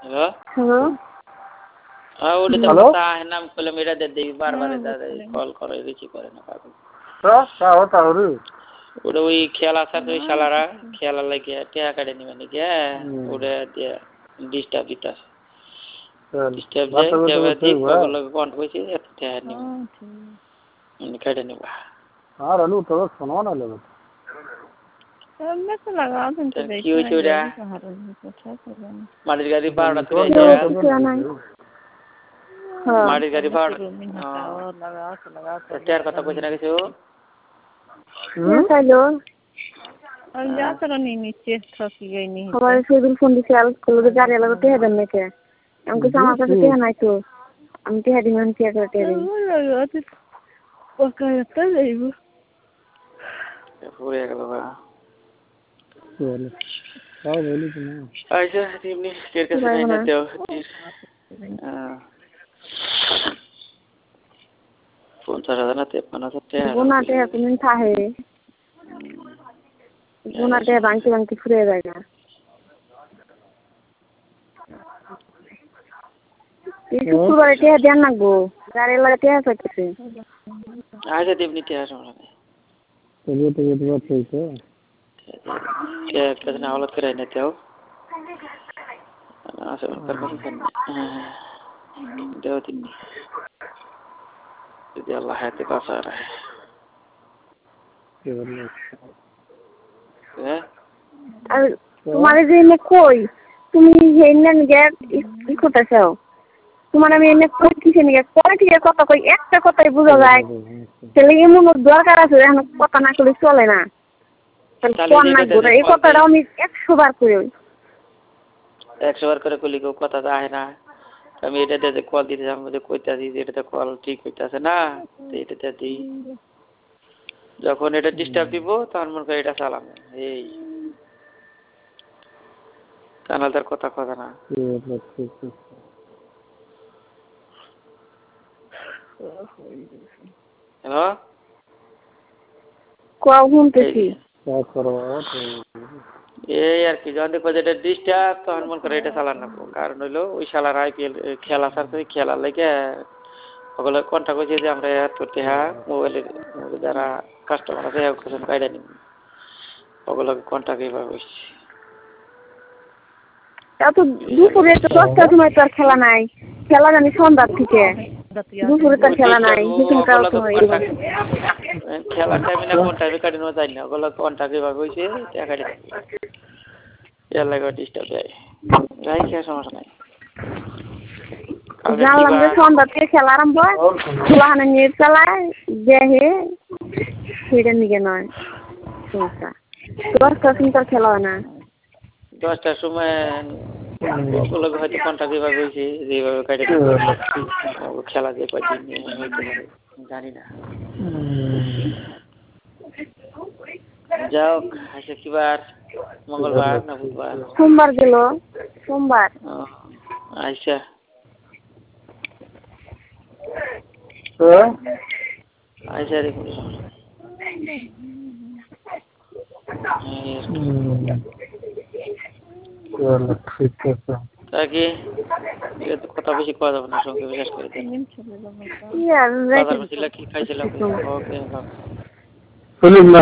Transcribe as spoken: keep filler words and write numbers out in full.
hello hello হ্যাঁ ওটা তো हेलो তা নাম করলে মেরা দে দেই বারবার দাদা কল করে রিসিভ করে না পাগল क्या क्या होता है रे ওটা ওই খেলা আছে ওই শালারা খেলা লাগে টিয়া কাটে নিবে নাকি ওটা দিয়ে ডিস্টার্ব দিতাস ডিস্টার্ব बात দেয় तो যাবে तो দিক हुआ পাগল কন্ট কইছে এত টিয়া নিবে আমি কাটে নিবা हां रनु तो सुनो ना ले मैं तो लगा तुम तो কি হইছে ওটা মাটির গাড়ি বারোটা तो তুলে हाँ মাটির গাড়ি বারোটা लगा तो लगा तो টিয়ার কথা কইছে না কিছু हेलो और जा तो नहीं नीचे थकी गई नहीं हमारे से बिल फोन दिखे आल को लोग जा रहे लगा ते है में के हमको सामान का ते है ना तो हम ते है दिन के करते हैं लगा तो पक्का रहता है वो पूरे गलो बा बोले क्या बोली तुम ऐसे टीमनी केर के सुनाई ना तो हां फोन चला ना ते पना ते गुना ते है तुम था है गुना ते बांकी बांकी फ्री रहेगा इस सुबह ते ध्यान ना गो गाड़ी लगाते हैं सकते आज टीमनी ते है समझ में चलिए तो ये बात सही है क्या कितना हालत करे ने ते हो ना से कर कर करने देव टीमनी यदि अल्लाह है तो पास आ रहा है तुम्हारे जी में कोई तुम ये नन गैर इको तसाओ तुम्हारे में ने कोई किसी ने कोई ठीक है कोता कोई एक से कोता ही बुझा जाए चले ये मुझे द्वार करा से हम कोता ना कोई चले ना कौन ना गुरा एक कोता राव में एक सौ बार करे एक सौ बार करे कोली को कोता तो है ना আমি এটাতে যে কল দিতে আমি যে কইতাছি যে এটাতে কল ঠিক হইতাছে না তো এটাতে দিই যখন এটা ডিস্টার্ব দিব তখন মনে করে এটা চালাম এই কানাল তার কথা কথা না হ্যালো কোয়া শুনতেছি क्या करो এই আর কি যখন দেখো যেটা ডিস্টার্ব তখন মনে করে এটা চালান না কারণ হইলো ওই শালার আইপিএল খেলা ছাড়ছে খেলার লাগে ওগুলো কন্টাক্ট হয়েছে যে আমরা এত টেহা মোবাইলের যারা কাস্টমার আছে কিছু কায়দা নিব ওগুলো কন্টাক্ট এইভাবে হয়েছে এত দুপুরে তো দশটার সময় তো আর খেলা নাই খেলা জানি সন্ধ্যার থেকে দুপুরে তো খেলা নাই সেখানকার সময় খেলার টাইমে না কোন টাইমে কাটিনো যায় না ওগুলো কন্টাক্ট এইভাবে হয়েছে টাকা কাটি এর লাগে ডিস্টার্ব দেয় যাই খেয়ে সমস্যা নাই জানলাম যে সন্ধ্যা থেকে খেলা আরম্ভ হয় খোলাহানে নেট চালায় দেখে সেটা নিকে নয় সমস্যা দশটার সময় তো খেলা হয় না দশটার সময় ওগুলো হয়তো কন্টাক্ট এইভাবে হয়েছে যেভাবে কাটে খেলা যে কয়দিন হইতে পারে জানি না যাও আজকে কি বার মঙ্গলবার না বুধবার সোমবার গেল সোমবার আচ্ছা আচ্ছা রে তাকে এটা তো কথা বেশি কথা যাবে না সঙ্গে বিশেষ করে কি খাইছিলাম ওকে